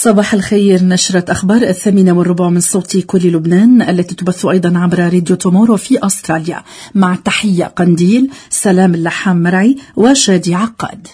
صباح الخير. نشرة أخبار 8:15 من صوت كل لبنان التي تبث أيضا عبر راديو تومورو في أستراليا. مع تحية قنديل، سلام اللحام مرعي وشادي عقاد.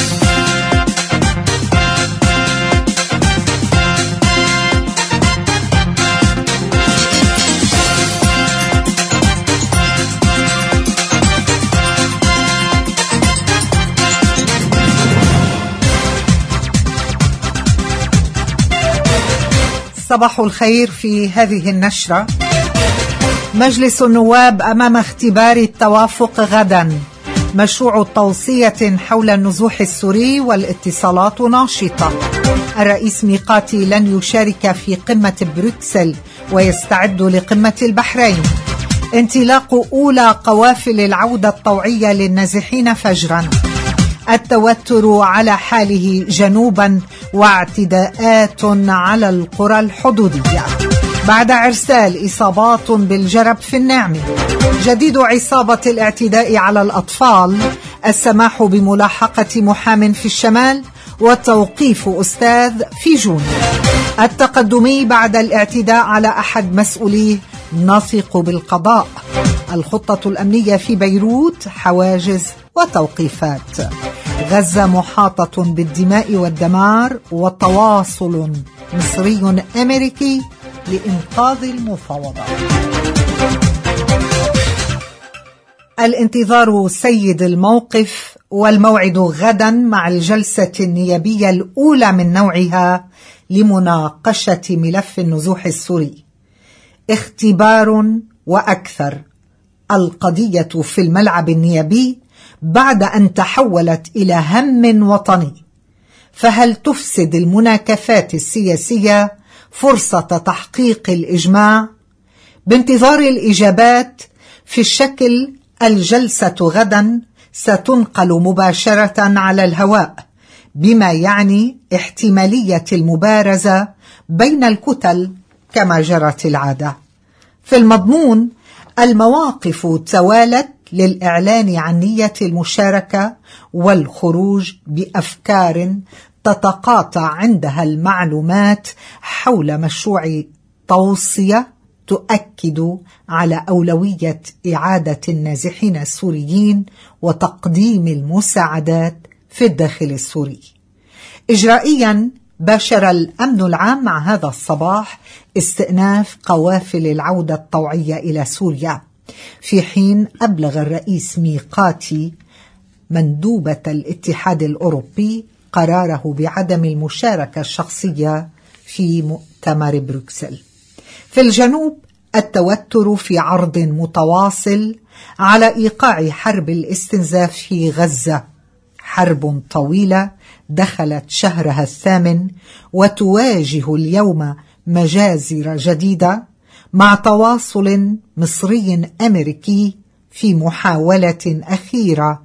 صباح الخير. في هذه النشرة: مجلس النواب أمام اختبار التوافق غدا، مشروع توصية حول النزوح السوري والاتصالات ناشطة، الرئيس ميقاتي لن يشارك في قمة بروكسل ويستعد لقمة البحرين، انطلاق أولى قوافل العودة الطوعية للنازحين فجرا، التوتر على حاله جنوبا واعتداءات على القرى الحدودية، بعد عرسال إصابات بالجرب في النعمة، جديد عصابة الاعتداء على الأطفال، السماح بملاحقة محام في الشمال وتوقيف أستاذ في جون، التقدمي بعد الاعتداء على أحد مسؤوليه نثق بالقضاء، الخطة الأمنية في بيروت، حواجز وتوقيفات، غزة محاطة بالدماء والدمار وتواصل مصري أمريكي لإنقاذ المفاوضات. الانتظار سيد الموقف، والموعد غدا مع الجلسة النيابية الأولى من نوعها لمناقشة ملف النزوح السوري. اختبار وأكثر، القضية في الملعب النيابي بعد أن تحولت إلى هم وطني، فهل تفسد المناكفات السياسية فرصة تحقيق الإجماع؟ بانتظار الإجابات في الشكل، الجلسة غدا ستنقل مباشرة على الهواء، بما يعني احتمالية المبارزة بين الكتل كما جرت العادة. في المضمون، المواقف توالت للإعلان عن نية المشاركة والخروج بأفكار تتقاطع عندها المعلومات حول مشروع توصية تؤكد على أولوية إعادة النازحين السوريين وتقديم المساعدات في الداخل السوري. إجرائيا، باشر الأمن العام مع هذا الصباح استئناف قوافل العودة الطوعية إلى سوريا، في حين أبلغ الرئيس ميقاتي مندوبة الاتحاد الأوروبي قراره بعدم المشاركة الشخصية في مؤتمر بروكسل. في الجنوب، التوتر في عرض متواصل على إيقاع حرب الاستنزاف في غزة، حرب طويلة دخلت شهرها الثامن وتواجه اليوم مجازر جديدة، مع تواصل مصري أمريكي في محاولة أخيرة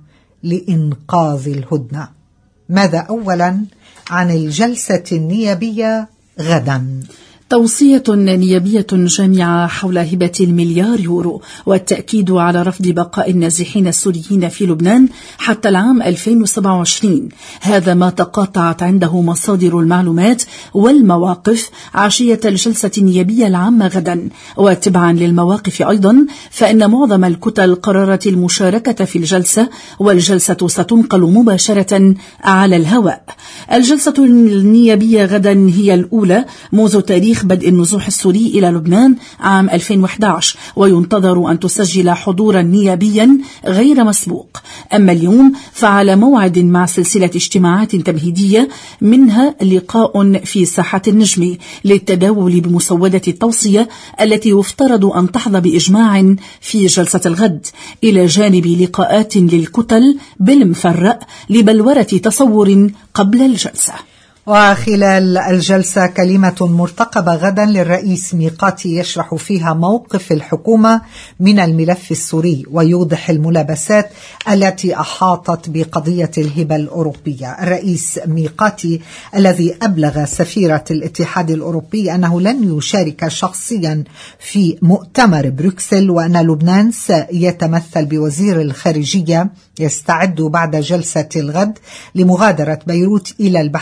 لإنقاذ الهدنة. ماذا أولا عن الجلسة النيابية غدا؟ توصية نيابية جامعة حول هبة $1,000,000,000 والتأكيد على رفض بقاء النازحين السوريين في لبنان حتى العام 2027. هذا ما تقاطعت عنده مصادر المعلومات والمواقف عشية الجلسة النيابية العامة غدا. وتبعا للمواقف أيضا، فإن معظم الكتل قررت المشاركة في الجلسة، والجلسة ستنقل مباشرة على الهواء. الجلسة النيابية غدا هي الأولى منذ تاريخ بدء النزوح السوري إلى لبنان عام 2011، وينتظر أن تسجل حضورا نيابيا غير مسبوق. أما اليوم فعلى موعد مع سلسلة اجتماعات تمهيدية، منها لقاء في ساحة النجم للتداول بمسودة التوصية التي يفترض أن تحظى بإجماع في جلسة الغد، إلى جانب لقاءات للكتل بالمفرق لبلورة تصور قبل الجلسة. وخلال الجلسة كلمة مرتقبة غدا للرئيس ميقاتي يشرح فيها موقف الحكومة من الملف السوري ويوضح الملابسات التي أحاطت بقضية الهبة الأوروبية. الرئيس ميقاتي الذي أبلغ سفيرة الاتحاد الأوروبي أنه لن يشارك شخصيا في مؤتمر بروكسل، وأن لبنان سيتمثل بوزير الخارجية، يستعد بعد جلسة الغد لمغادرة بيروت إلى البحرين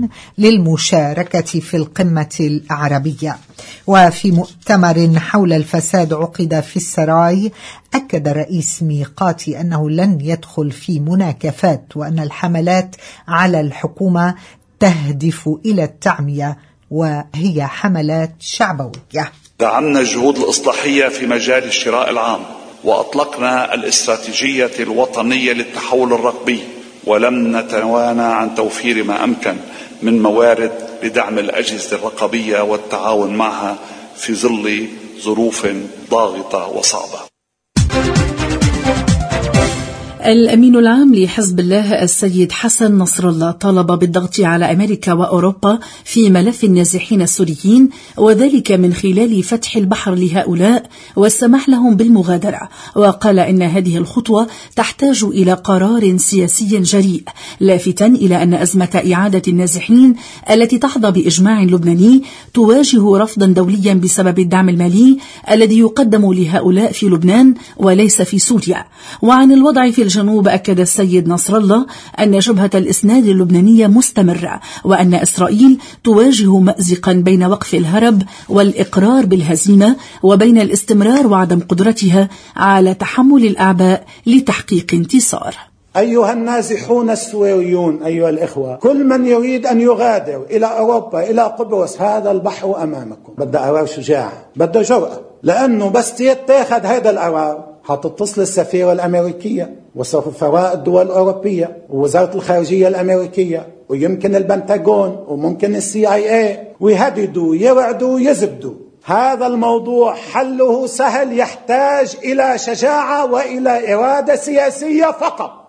للمشاركة في القمة العربية. وفي مؤتمر حول الفساد عقد في السراي، أكد الرئيس ميقاتي أنه لن يدخل في مناكفات، وأن الحملات على الحكومة تهدف إلى التعمية وهي حملات شعبوية. دعمنا الجهود الإصلاحية في مجال الشراء العام، وأطلقنا الاستراتيجية الوطنية للتحول الرقمي، ولم نتوانى عن توفير ما أمكن من موارد لدعم الأجهزة الرقابية والتعاون معها في ظل ظروف ضاغطة وصعبة. الأمين العام لحزب الله السيد حسن نصر الله طالب بالضغط على أمريكا وأوروبا في ملف النازحين السوريين، وذلك من خلال فتح البحر لهؤلاء والسماح لهم بالمغادرة. وقال إن هذه الخطوة تحتاج إلى قرار سياسي جريء، لافتا إلى أن أزمة إعادة النازحين التي تحظى بإجماع لبناني تواجه رفضا دوليا بسبب الدعم المالي الذي يقدم لهؤلاء في لبنان وليس في سوريا. وعن الوضع في الجنوب، أكد السيد نصر الله أن جبهة الإسناد اللبنانية مستمرة، وأن إسرائيل تواجه مأزقا بين وقف الهرب والإقرار بالهزيمة، وبين الاستمرار وعدم قدرتها على تحمل الأعباء لتحقيق انتصار. أيها النازحون السوريون، أيها الإخوة، كل من يريد أن يغادر إلى أوروبا إلى قبرص، هذا البحر أمامكم. بده قرار شجاع، بده جرأة، لأنه بس يتاخد هذا القرار هتتصل السفيرة الأمريكية وسفراء الدول الأوروبية ووزارة الخارجية الأمريكية ويمكن البنتاغون وممكن CIA، ويهددوا يرعدوا يزبدوا. هذا الموضوع حله سهل، يحتاج إلى شجاعة وإلى إرادة سياسية فقط.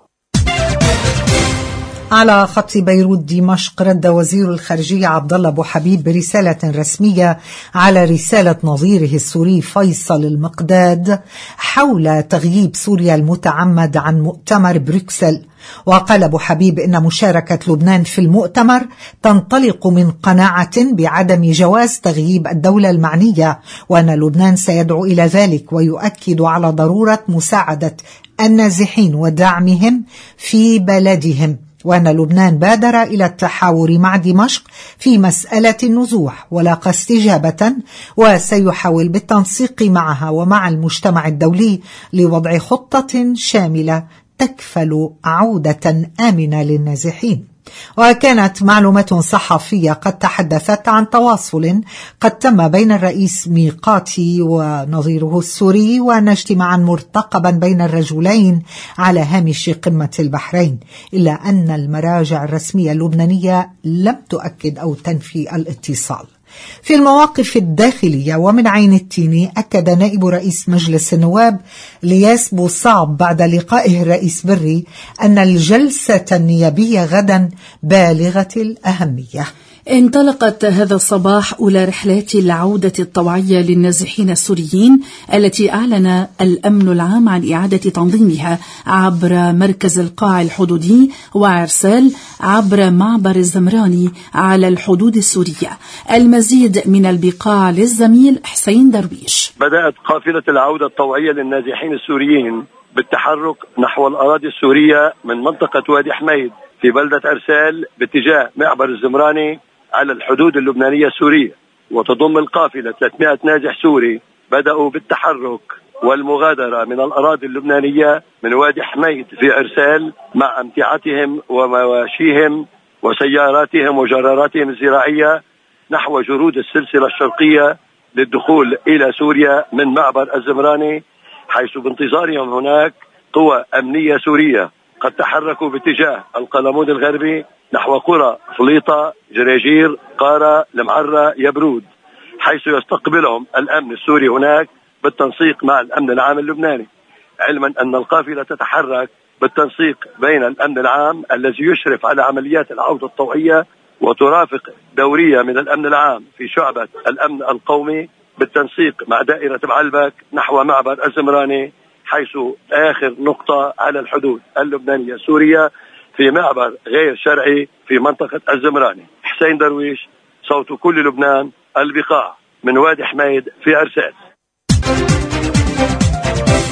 على خط بيروت دمشق، رد وزير الخارجية عبد الله أبو حبيب برسالة رسمية على رسالة نظيره السوري فيصل المقداد حول تغييب سوريا المتعمد عن مؤتمر بروكسل. وقال أبو حبيب إن مشاركة لبنان في المؤتمر تنطلق من قناعة بعدم جواز تغييب الدولة المعنية، وأن لبنان سيدعو إلى ذلك، ويؤكد على ضرورة مساعدة النازحين ودعمهم في بلدهم، وأن لبنان بادر إلى التحاور مع دمشق في مسألة النزوح ولاقى استجابة، وسيحاول بالتنسيق معها ومع المجتمع الدولي لوضع خطة شاملة تكفل عودة آمنة للنازحين. وكانت معلومات صحفية قد تحدثت عن تواصل قد تم بين الرئيس ميقاتي ونظيره السوري، وأن اجتماعا مرتقبا بين الرجلين على هامش قمة البحرين، إلا أن المراجع الرسمية اللبنانية لم تؤكد أو تنفي الاتصال. في المواقف الداخلية ومن عين التيني، أكد نائب رئيس مجلس النواب لياس بوصعب بعد لقائه الرئيس بري أن الجلسة النيابية غدا بالغة الأهمية. انطلقت هذا الصباح أولى رحلات العودة الطوعية للنازحين السوريين التي أعلن الأمن العام عن إعادة تنظيمها عبر مركز القاع الحدودي وعرسال عبر معبر الزمراني على الحدود السورية. المزيد من البقاع للزميل حسين درويش. بدأت قافلة العودة الطوعية للنازحين السوريين بالتحرك نحو الأراضي السورية من منطقة وادي حميد في بلدة أرسال باتجاه معبر الزمراني على الحدود اللبنانية السورية. وتضم القافلة 300 نازح سوري بدأوا بالتحرك والمغادرة من الأراضي اللبنانية من وادي حميد في أرسال مع أمتعتهم ومواشيهم وسياراتهم وجراراتهم الزراعية نحو جرود السلسلة الشرقية للدخول إلى سوريا من معبر الزمراني، حيث بانتظارهم هناك قوى أمنية سورية قد تحركوا باتجاه القلمود الغربي نحو قرى فليطة، جريجير، قارة، المعرة، يبرود، حيث يستقبلهم الأمن السوري هناك بالتنسيق مع الأمن العام اللبناني، علما أن القافلة تتحرك بالتنسيق بين الأمن العام الذي يشرف على عمليات العودة الطوعية وترافق دورية من الأمن العام في شعبة الأمن القومي بالتنسيق مع دائرة بعلبك نحو معبر الزمراني، حيث آخر نقطة على الحدود اللبنانية السورية في معبر غير شرعي في منطقة الزمراني. حسين درويش، صوت كل لبنان، البقاع، من وادي حميد في أرسال.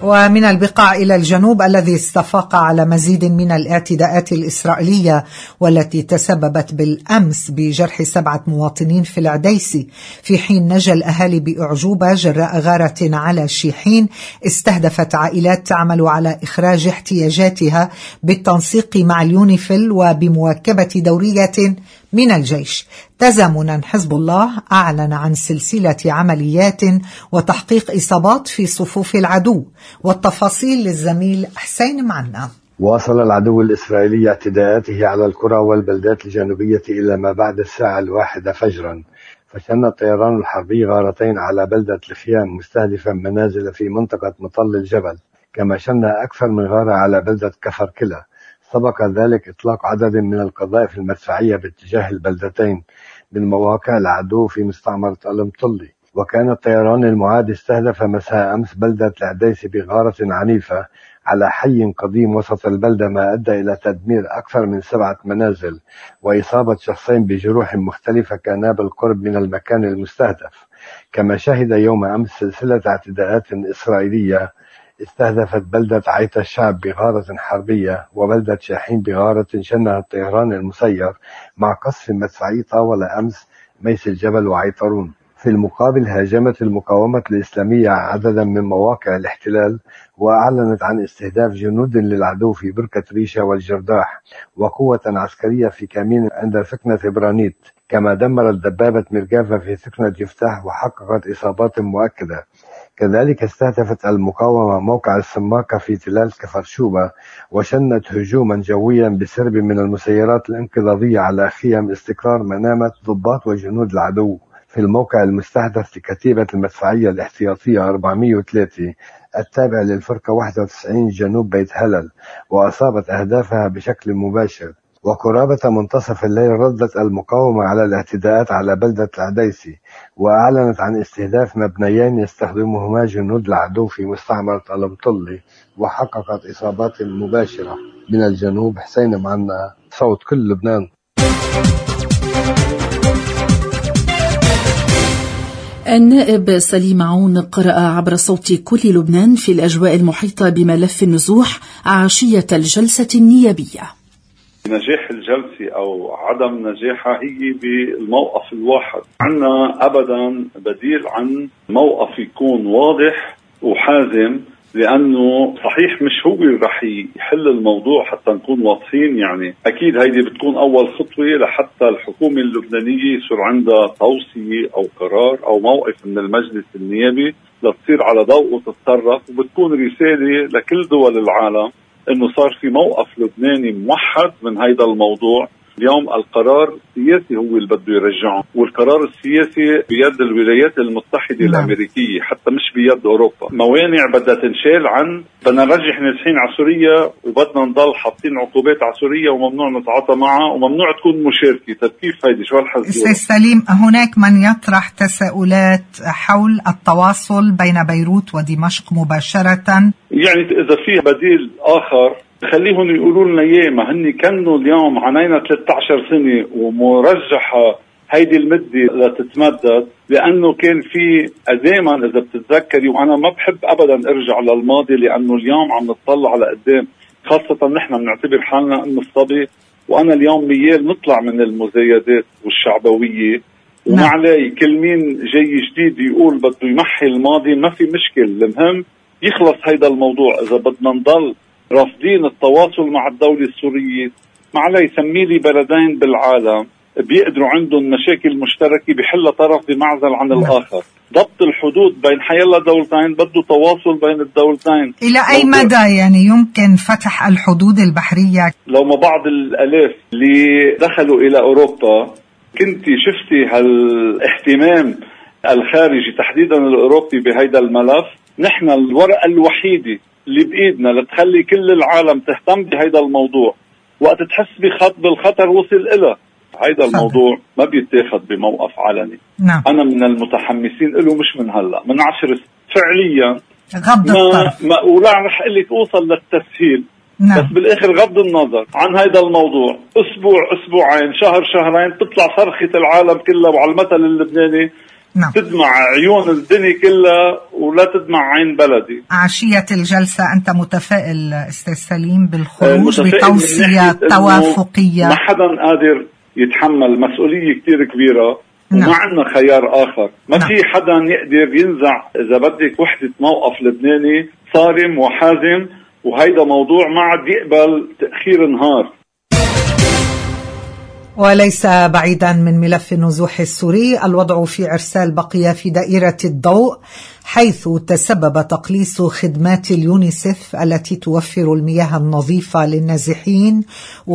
ومن البقاع إلى الجنوب الذي استفاق على مزيد من الاعتداءات الإسرائيلية والتي تسببت بالأمس بجرح 7 مواطنين في العديسي، في حين نجا الأهالي بأعجوبة جراء غارة على شيحين استهدفت عائلات تعمل على إخراج احتياجاتها بالتنسيق مع اليونيفيل وبمواكبة دورية من الجيش. تزامنا حزب الله أعلن عن سلسلة عمليات وتحقيق إصابات في صفوف العدو. والتفاصيل للزميل حسين معنا. واصل العدو الإسرائيلي اعتداءاته على القرى والبلدات الجنوبية إلى ما بعد الساعة 1 فجرا، فشن الطيران الحربي غارتين على بلدة الخيام مستهدفا منازل في منطقة مطل الجبل، كما شن أكثر من غارة على بلدة كفر كلا. سبق ذلك إطلاق عدد من القذائف المدفعية باتجاه البلدتين من مواقع العدو في مستعمرة المطلي. وكان الطيران المعاد استهدف مساء أمس بلدة العديسي بغارة عنيفة على حي قديم وسط البلدة، ما أدى إلى تدمير أكثر من 7 منازل وإصابة شخصين بجروح مختلفة كانا بالقرب من المكان المستهدف. كما شهد يوم أمس سلسلة اعتداءات إسرائيلية استهدفت بلدة عيت الشعب بغارة حربية وبلدة شاحين بغارة شنها الطيران المسير مع قصف مدفعي طاول أمس ميس الجبل وعيطرون. في المقابل هاجمت المقاومة الإسلامية عددا من مواقع الاحتلال وأعلنت عن استهداف جنود للعدو في بركة ريشة والجرداح وقوة عسكرية في كمين عند سكنة برانيت. كما دمرت دبابة مركافة في سكنة جفتاح وحققت إصابات مؤكدة. كذلك استهدفت المقاومة موقع السماكة في تلال كفر شوبة وشنت هجوما جويا بسرب من المسيرات الانقاذية على خيام استقرار منامة ضباط وجنود العدو في الموقع المستهدف لكتيبة المدفعية الاحتياطية 403 التابع للفرقة 91 جنوب بيت هلل، وأصابت أهدافها بشكل مباشر. وقرابة منتصف الليل ردت المقاومة على الاعتداءات على بلدة العديسي وأعلنت عن استهداف مبنيين يستخدمهما جنود العدو في مستعمرة المطلي وحققت إصابات مباشرة. من الجنوب حسين معنا، صوت كل لبنان. النائب سليم عون قرأ عبر صوت كل لبنان في الأجواء المحيطة بملف النزوح عشية الجلسة النيابية. نجاح الجلسة أو عدم نجاحها هي بالموقف الواحد. عنا أبدا بديل عن موقف يكون واضح وحازم، لأنه صحيح مش هو رح يحل الموضوع حتى نكون واضحين. يعني أكيد هيدي بتكون أول خطوة لحتى الحكومة اللبنانية يصير عندها توصية أو قرار أو موقف من المجلس النيابي لتصير على ضوء وتتصرف، وبتكون رسالة لكل دول العالم إنه صار في موقف لبناني موحد من هيدا الموضوع. اليوم القرار السياسي هو اللي بده يرجعه، والقرار السياسي بيد الولايات المتحدة الأمريكية حتى مش بيد أوروبا. موانع بدها تنشال عن بدنا نرجح نازحين على سوريا وبدنا نضل حاطين عقوبات على سوريا وممنوع نتعاطى معها وممنوع تكون مشاركة. طيب كيف هيدي شو هالحزب؟ أستاذ سليم، هناك من يطرح تساؤلات حول التواصل بين بيروت ودمشق مباشرة. يعني إذا فيه بديل آخر خليهم يقولوا لنا اياه. ما هني كانوا اليوم عنينا 13 سنة ومرجحة هيدي المدة لتتمدد، لأنه كان في دائما إذا بتتذكري، وأنا ما بحب أبدا أرجع للماضي لأنه اليوم عم نطلع على قدام، خاصة نحن بنعتبر حالنا أم الصبي، وأنا اليوم ميال نطلع من المزايدات والشعبوية. وما علي كل مين جاي جديد يقول بده يمحي الماضي، ما في مشكل، المهم يخلص هيدا الموضوع. إذا بدنا نضل رافضين التواصل مع الدولة السورية، ما علي سمي لي بلدين بالعالم بيقدروا عندهم مشاكل مشتركة بحل طرف بمعزل عن الآخر. ضبط الحدود بين حيلا دولتين بده تواصل بين الدولتين. إلى أي مدى يعني يمكن فتح الحدود البحرية؟ لو ما بعض الآلاف اللي دخلوا إلى أوروبا كنتي شفتي هالاهتمام الخارجي تحديدا الأوروبي بهيدا الملف. نحن الورقة الوحيدة اللي بإيدنا لتخلي كل العالم تهتم بهيدا الموضوع وقت تحس بالخطر وصل إله. هيدا الموضوع ما بيتاخد بموقف علني. أنا من المتحمسين له، مش من هلأ، من 10 فعليا ما ولا رح قلك أوصل للتسهيل. بس بالآخر غض النظر عن هيدا الموضوع، أسبوع أسبوعين شهر شهرين تطلع صرخة العالم كلها. وعلى المثل اللبناني نعم. تدمع عيون الدنيا كلها ولا تدمع عين بلدي. عشية الجلسة أنت متفائل أستاذ سليم بالخروج بتوصية توافقية؟ ما حدا قادر يتحمل مسؤولية كتير كبيرة، وما عندنا خيار آخر. ما في حدا يقدر ينزع إذا بدك وحدة موقف لبناني صارم وحازم، وهيدا موضوع ما عاد يقبل تأخير نهار. وليس بعيدا من ملف النزوح السوري، الوضع في عرسال بقي في دائرة الضوء، حيث تسبب تقليص خدمات اليونيسف التي توفر المياه النظيفة للنازحين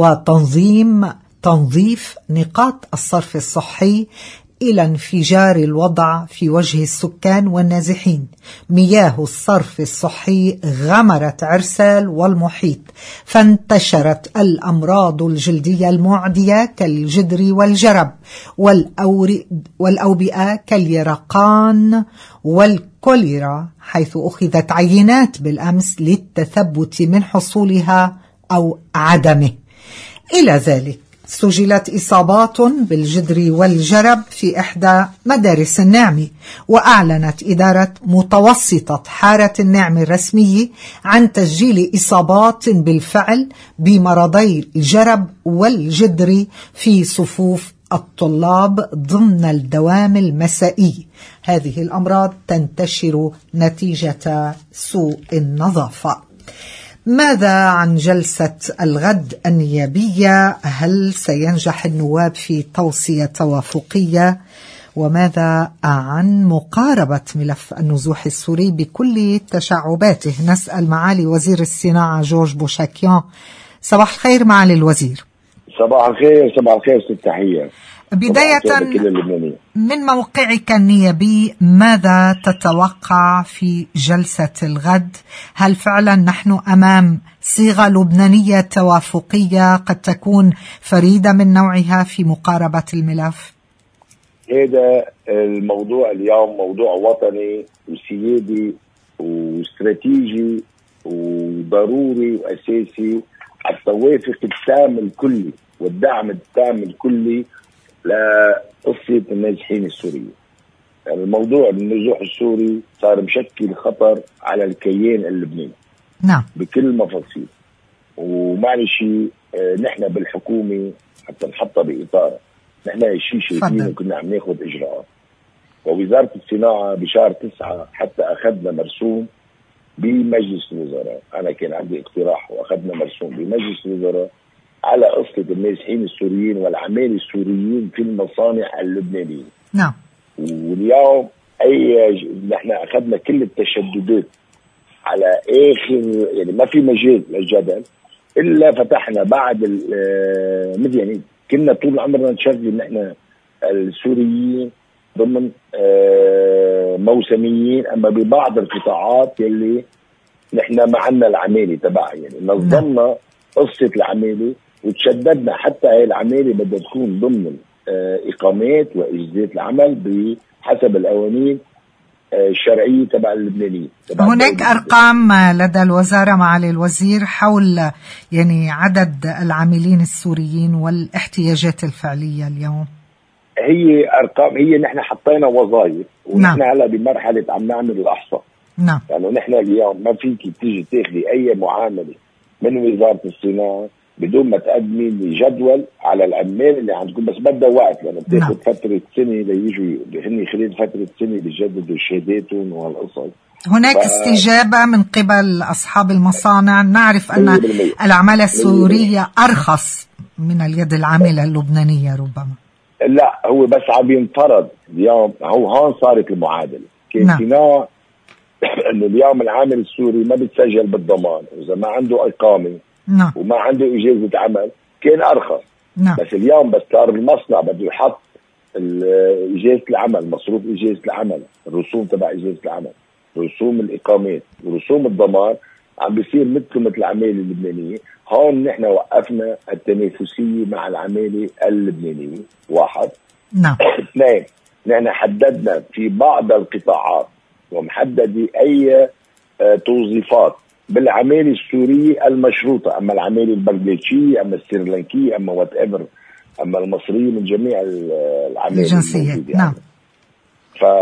وتنظيف نقاط الصرف الصحي إلى انفجار الوضع في وجه السكان والنازحين. مياه الصرف الصحي غمرت عرسال والمحيط، فانتشرت الأمراض الجلدية المعدية كالجدري والجرب، والأوبئة كاليرقان والكوليرا، حيث أخذت عينات بالأمس للتثبت من حصولها أو عدمه. إلى ذلك سجلت إصابات بالجدري والجرب في إحدى مدارس النعمي، وأعلنت إدارة متوسطة حارة النعمي الرسمي عن تسجيل إصابات بالفعل بمرضي الجرب والجدري في صفوف الطلاب ضمن الدوام المسائي. هذه الأمراض تنتشر نتيجة سوء النظافة. ماذا عن جلسة الغد النيابية؟ هل سينجح النواب في توصية توافقية؟ وماذا عن مقاربة ملف النزوح السوري بكل تشعباته؟ نسأل معالي وزير الصناعة جورج بوشاكيان. صباح الخير معالي الوزير. صباح الخير. صباح الخير ست تحية. بداية من موقعك النيابي، ماذا تتوقع في جلسة الغد؟ هل فعلا نحن أمام صيغة لبنانية توافقية قد تكون فريدة من نوعها في مقاربة الملف؟ هذا الموضوع اليوم موضوع وطني وسيادي واستراتيجي وضروري وأساسي على التوافق التام الكلي والدعم التام الكلي لقصة النازحين السوريين. يعني الموضوع النزوح السوري صار مشكل خطر على الكيان اللبناني. نعم. بكل مفاصيل. ومعلش نحن بالحكومة حتى نحطها بإطار، نحن هالشيء شايفين وكنا عم ناخذ إجراءات. ووزارة الصناعة بشهر 9 حتى أخذنا مرسوم بمجلس الوزراء. أنا كان عندي اقتراح وأخذنا مرسوم بمجلس الوزراء على قصة النازحين السوريين والعمال السوريين في المصانع اللبنانية. نعم. واليوم نحن أخذنا كل التشددات على آخر، يعني ما في مجال للجدل إلا فتحنا بعد يعني كنا طول عمرنا نشغل نحن السوريين ضمن موسميين، أما ببعض القطاعات يلي نحن ما عنا العمالة تبعها، يعني نظمنا قصة العمالة وتشددنا حتى هاي العمالة بدها تكون ضمن إقامات وإجازات العمل بحسب القوانين الشرعية تبع اللبنانيين. هناك أرقام لدى الوزارة معالي الوزير حول يعني عدد العاملين السوريين والاحتياجات الفعلية اليوم؟ هي أرقام، هي نحن حطينا وظائف ونحن هلا بمرحلة عم نعمل الأحصاء. نعم. يعني نحن اليوم ما فيك تيجي تاخذي أي معاملة من وزارة الصناعة بدون ما تقدمي لي جدول على العمال اللي عندكم، بس بدها وقت لأنه بتاخذ فترة سنة ليجوا هن خلال فترة سنة بيجددوا شهاداتهم وهالقصص. هناك استجابة من قبل أصحاب المصانع. نعرف أن العمالة السورية أرخص من اليد العاملة اللبنانية ربما. لا، هو بس عم ينفرض اليوم، هو هون صارت المعادلة. كان فينا انه اليوم العامل السوري ما بيتسجل بالضمان، واذا ما عنده اقامه وما عنده اجازه عمل كان ارخص. بس اليوم بس صار المصنع بده يحط اجازه العمل، مصروف اجازه العمل، الرسوم تبع اجازه العمل، رسوم الاقامات ورسوم الضمان، عم بيصير مثل العماله اللبنانيه. هون نحن وقفنا التنافسيه مع العماله اللبنانيه، واحد. اثنين، نحن حددنا في بعض القطاعات ومحدد أي توظيفات بالعمالة السورية المشروطة، أما العمالة البنغلاديشية أما السريلانكية أما وات ايفر، أما المصريين من جميع العمالة الجنسيات. نعم.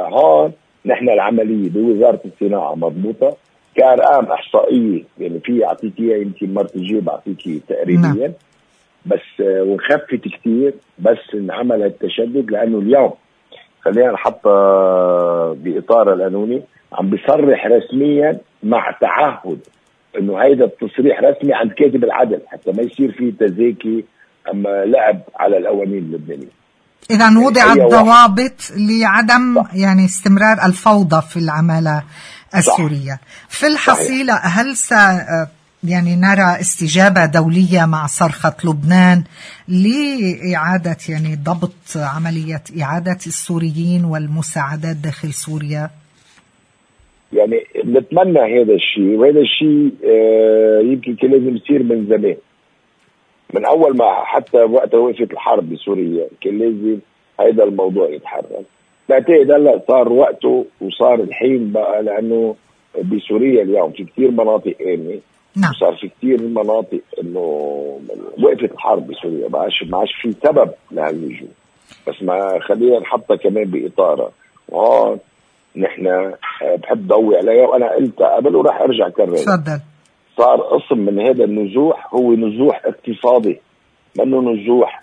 هون نحن العملية بوزارة الصناعة مضبوطة كأرقام إحصائية، يعني في أعطيك إياها يمكن مرة الجاية بعطيك تقريبيا بس، وخفت كتير بس انعمل التشدد، لأنه اليوم خلينا نحط بإطار القانوني عم بيصرح رسميا مع تعهد إنه هيدا التصريح رسمي عند كاتب العدل حتى ما يصير فيه تزاكي أما لعب على القوانين اللبنانية. إذا وضعت ضوابط لعدم يعني استمرار الفوضى في العمالة السورية. في الحصيلة هل يعني نرى استجابة دولية مع صرخة لبنان لإعادة يعني ضبط عملية إعادة السوريين والمساعدات داخل سوريا؟ يعني نتمنى هذا الشيء، وهذا الشيء يمكن كان لازم يصير من زمان، من أول ما حتى وقت وقفت الحرب بسوريا كان لازم هذا الموضوع يتحرك. بعتقد هلا صار وقته وصار الحين بقى، لأنه بسوريا اليوم في كتير مناطق آمنة، وصار في كتير مناطق إنه وقفت الحرب بسوريا، ما عادش في سبب لهاللجوء، بس ما خلينا نحطها كمان بإطارها. وهون نحن بحب ضوي عليها، وأنا قلتها قبل وراح أرجع كرر. تفضل. صار قسم من هذا النزوح هو نزوح اقتصادي، منه نزوح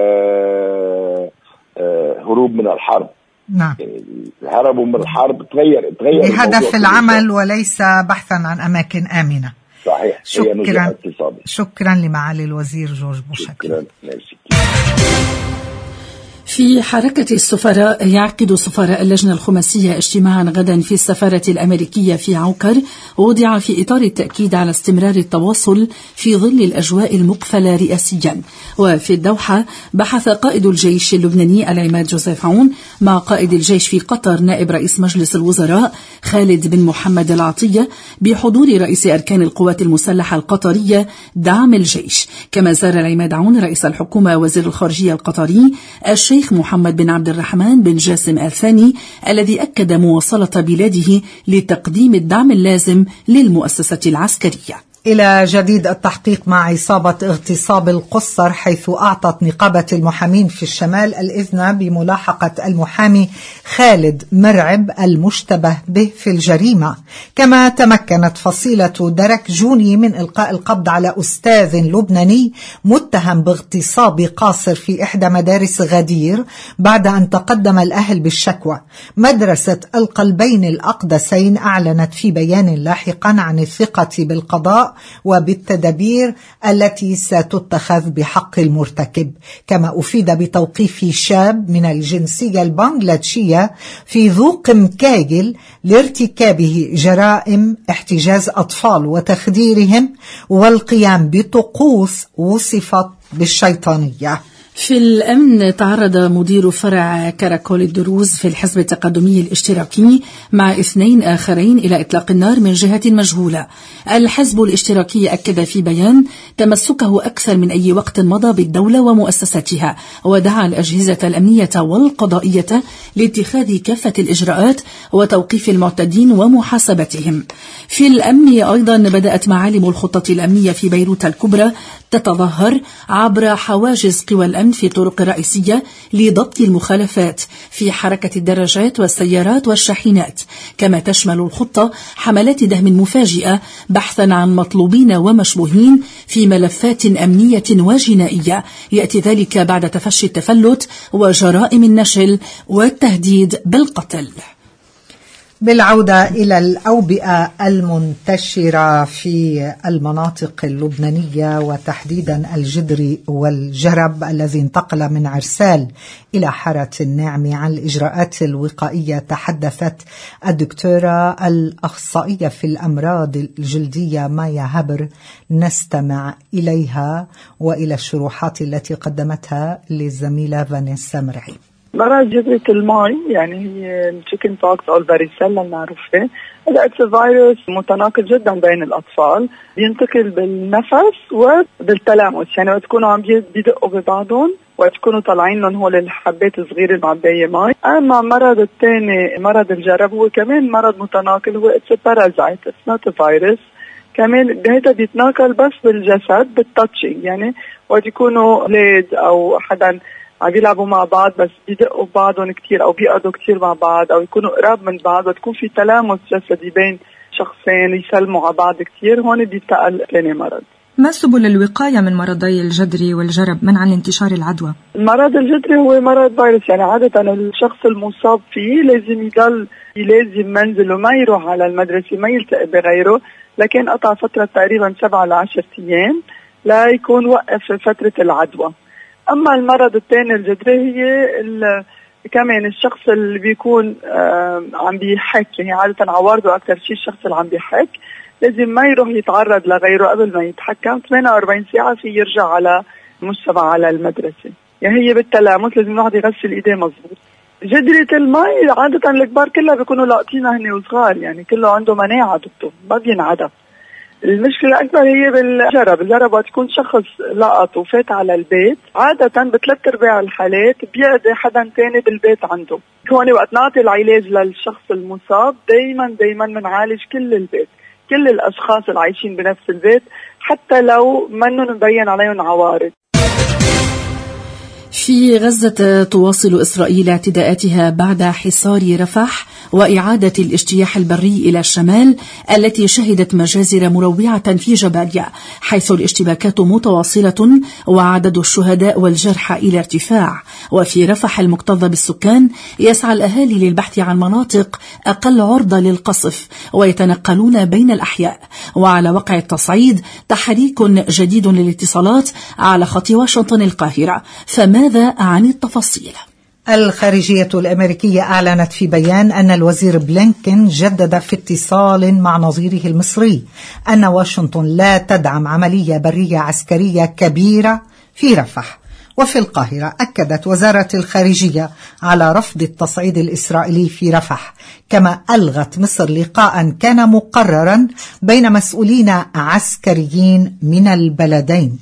هروب من الحرب. نعم. يعني هربوا من الحرب تغير بهدف العمل وليس بحثا عن أماكن آمنة. صحيح. شكرا لمعالي الوزير جورج بوشكي. شكرا. في حركة السفراء يعقد سفراء اللجنة الخماسية اجتماعا غدا في السفارة الأمريكية في عوكر، وضع في إطار التأكيد على استمرار التواصل في ظل الأجواء المقفلة رئاسيا. وفي الدوحة بحث قائد الجيش اللبناني العماد جوزيف عون مع قائد الجيش في قطر نائب رئيس مجلس الوزراء خالد بن محمد العطية بحضور رئيس أركان القوات المسلحة القطرية دعم الجيش. كما زار العماد عون رئيس الحكومة وزير الخارجية القطري الشيخ محمد بن عبد الرحمن بن جاسم الثاني، الذي أكد مواصلة بلاده لتقديم الدعم اللازم للمؤسسة العسكرية. إلى جديد التحقيق مع عصابة اغتصاب القصر، حيث أعطت نقابة المحامين في الشمال الإذن بملاحقة المحامي خالد مرعب المشتبه به في الجريمة. كما تمكنت فصيلة درك جوني من إلقاء القبض على أستاذ لبناني متهم باغتصاب قاصر في إحدى مدارس غدير بعد أن تقدم الأهل بالشكوى. مدرسة القلبين الأقدسين أعلنت في بيان لاحقا عن الثقة بالقضاء وبالتدابير التي ستتخذ بحق المرتكب. كما أفيد بتوقيف شاب من الجنسية البنغلاديشية في ذو قمكاجل لارتكابه جرائم احتجاز أطفال وتخديرهم والقيام بطقوس وصفت بالشيطانية. في الأمن تعرض مدير فرع كراكول الدروز في الحزب التقدمي الاشتراكي مع 2 آخرين إلى إطلاق النار من جهة مجهولة. الحزب الاشتراكي أكد في بيان تمسكه أكثر من أي وقت مضى بالدولة ومؤسساتها، ودعا الأجهزة الأمنية والقضائية لاتخاذ كافة الإجراءات وتوقيف المعتدين ومحاسبتهم. في الأمن أيضا بدأت معالم الخطة الأمنية في بيروت الكبرى تتظاهر عبر حواجز قوى الأمن في طرق رئيسية لضبط المخالفات في حركة الدراجات والسيارات والشاحنات. كما تشمل الخطة حملات دهم مفاجئة بحثا عن مطلوبين ومشبوهين في ملفات أمنية وجنائية، يأتي ذلك بعد تفشي التفلت وجرائم النشل والتهديد بالقتل. بالعودة إلى الأوبئة المنتشرة في المناطق اللبنانية وتحديدا الجدري والجرب الذي انتقل من عرسال إلى حارة الناعمة، عن الإجراءات الوقائية تحدثت الدكتورة الأخصائية في الأمراض الجلدية مايا هبر. نستمع إليها وإلى الشروحات التي قدمتها للزميلة فانيسا مرعي. مرض جدرة الماء يعني هي التشيكن بوكس أو الفاريسيلا المعروفة، هذا فيروس متناقل جدا بين الأطفال، بينتقل بالنفس وبالتلامس، يعني وقت تكونوا عم بيدقوا ببعضهم وقت تكونوا طالعين لهم هول الحبات الصغيرة المعبية ماء. أما المرض الثاني مرض الجرب هو كمان مرض متناقل، هو بارازايت not فيروس، كمان هذا بيتناقل بس بالجسد بالتاتشينج، يعني وقت يكونوا أولاد أو حدا عم يلعبوا مع بعض بس بيدقوا بعضهم كتير أو بيقعدوا كتير مع بعض أو يكونوا قراب من بعض وتكون في تلامس جسدي بين شخصين يسلموا على بعض كتير، هون بينتقل ثاني مرض. ما سبل الوقاية من مرضي الجدري والجرب منعا لانتشار العدوى؟ المرض الجدري هو مرض فيروس، يعني عادة الشخص المصاب فيه لازم يضل يلازم منزله، ما يروح على المدرسة، ما يلتقي بغيره، لكن قطع فترة تقريبا 7 ل 10 أيام لا يكون وقف فترة العدوى. أما المرض الثاني الجدري هي كمان الشخص اللي بيكون عم بيحك، يعني عادة عوارضه أكثر شيء الشخص اللي عم بيحك لازم ما يروح يتعرض لغيره قبل ما يتحكم 48 ساعة في يرجع على مستوى على المدرسة. يعني هي بالتلامس لازم الواحد يغسل ايديه مظبوط. جدرة المي عادة الكبار كلها بيكونوا لاقطينها هن وصغار، يعني كله عنده مناعة دكتور ما بينعدى. المشكلة الأكبر هي بالجرب. الجرب وقت تكون شخص لقط وفات على البيت عادة ب3/4 الحالات بيقضي حدا تاني بالبيت عنده. هون وقت نعطي العلاج للشخص المصاب دايما منعالج كل البيت، كل الأشخاص اللي عايشين بنفس البيت حتى لو منهم مبين عليهم عوارض. في غزة تواصل إسرائيل اعتداءاتها بعد حصار رفح وإعادة الاجتياح البري إلى الشمال التي شهدت مجازر مروعة في جباليا، حيث الاشتباكات متواصلة وعدد الشهداء والجرحى إلى ارتفاع. وفي رفح المكتظة بالسكان يسعى الأهالي للبحث عن مناطق أقل عرضة للقصف ويتنقلون بين الأحياء. وعلى وقع التصعيد تحريك جديد للاتصالات على خط واشنطن القاهرة، فماذا عن التفاصيل؟ الخارجية الأمريكية أعلنت في بيان أن الوزير بلينكن جدد في اتصال مع نظيره المصري أن واشنطن لا تدعم عملية برية عسكرية كبيرة في رفح. وفي القاهرة أكدت وزارة الخارجية على رفض التصعيد الإسرائيلي في رفح، كما ألغت مصر لقاء كان مقررا بين مسؤولين عسكريين من البلدين.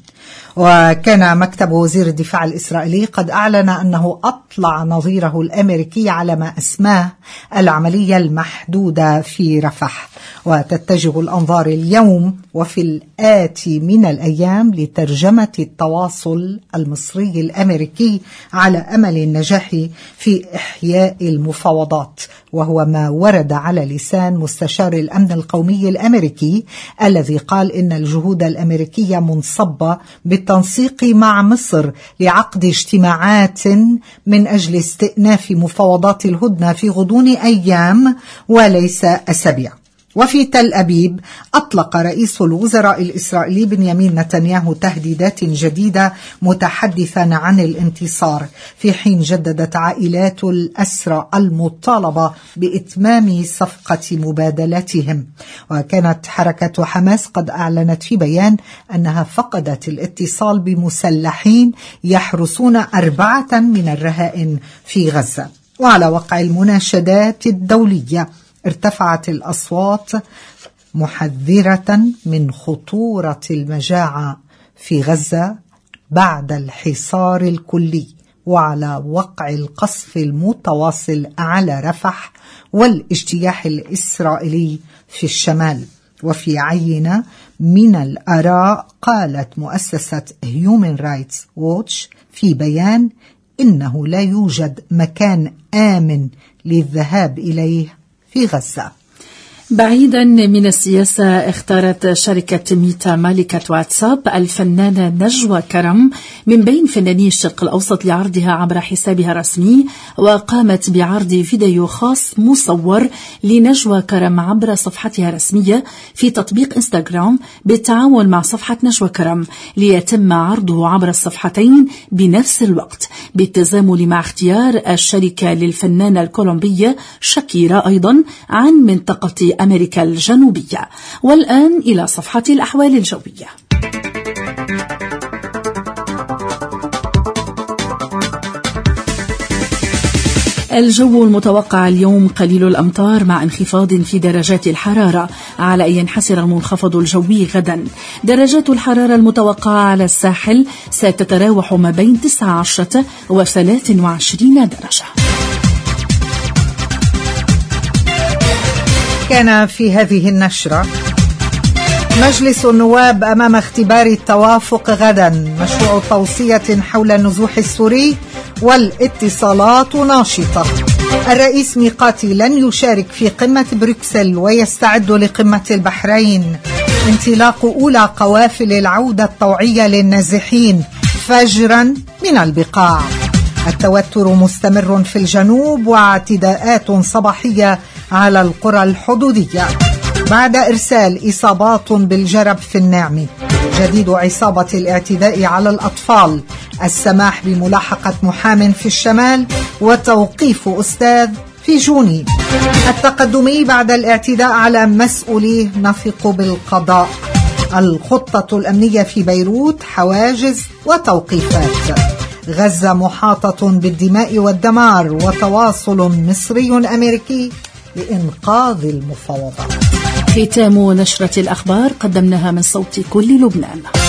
وكان مكتب وزير الدفاع الإسرائيلي قد أعلن أنه أطلع نظيره الأمريكي على ما أسماه العملية المحدودة في رفح. وتتجه الأنظار اليوم وفي الآتي من الأيام لترجمة التواصل المصري الأمريكي على أمل النجاح في إحياء المفاوضات، وهو ما ورد على لسان مستشار الأمن القومي الأمريكي الذي قال إن الجهود الأمريكية منصبة بالتنسيق مع مصر لعقد اجتماعات من أجل استئناف مفاوضات الهدنة في غضون أيام وليس أسابيع. وفي تل أبيب أطلق رئيس الوزراء الإسرائيلي بنيامين نتنياهو تهديدات جديدة متحدثا عن الانتصار، في حين جددت عائلات الأسرى المطالبة بإتمام صفقة مبادلتهم. وكانت حركة حماس قد أعلنت في بيان أنها فقدت الاتصال بمسلحين يحرسون 4 من الرهائن في غزة. وعلى وقع المناشدات الدولية ارتفعت الأصوات محذرة من خطورة المجاعة في غزة بعد الحصار الكلي، وعلى وقع القصف المتواصل على رفح والاجتياح الإسرائيلي في الشمال. وفي عينة من الآراء قالت مؤسسة Human Rights Watch في بيان إنه لا يوجد مكان آمن للذهاب إليه في غزة. بعيدا من السياسة، اختارت شركة ميتا مالكة واتساب الفنانة نجوى كرم من بين فناني الشرق الأوسط لعرضها عبر حسابها الرسمي، وقامت بعرض فيديو خاص مصور لنجوى كرم عبر صفحتها الرسمية في تطبيق إنستغرام بالتعاون مع صفحة نجوى كرم، ليتم عرضه عبر الصفحتين بنفس الوقت بالتزامن مع اختيار الشركة للفنانة الكولومبية شاكيرا أيضا عن منطقة أمريكا الجنوبية. والآن إلى صفحة الأحوال الجوية. الجو المتوقع اليوم قليل الأمطار مع انخفاض في درجات الحرارة، على أن ينحسر المنخفض الجوي غدا. درجات الحرارة المتوقعة على الساحل ستتراوح ما بين 19 و23 درجة. كان في هذه النشرة: مجلس النواب أمام اختبار التوافق غدا، مشروع توصية حول النزوح السوري والاتصالات ناشطة. الرئيس ميقاتي لن يشارك في قمة بروكسل ويستعد لقمة البحرين. انطلاق أولى قوافل العودة الطوعية للنازحين فجرا من البقاع. التوتر مستمر في الجنوب واعتداءات صباحية على القرى الحدودية بعد إرسال إصابات بالجرب في النعم. جديد عصابة الاعتداء على الأطفال، السماح بملاحقة محام في الشمال وتوقيف أستاذ في جوني. التقدمي بعد الاعتداء على مسؤوليه نثق بالقضاء. الخطة الأمنية في بيروت، حواجز وتوقيفات. غزة محاطة بالدماء والدمار وتواصل مصري أمريكي لإنقاذ المفاوضات. ختام نشرة الأخبار قدمناها من صوت كل لبنان.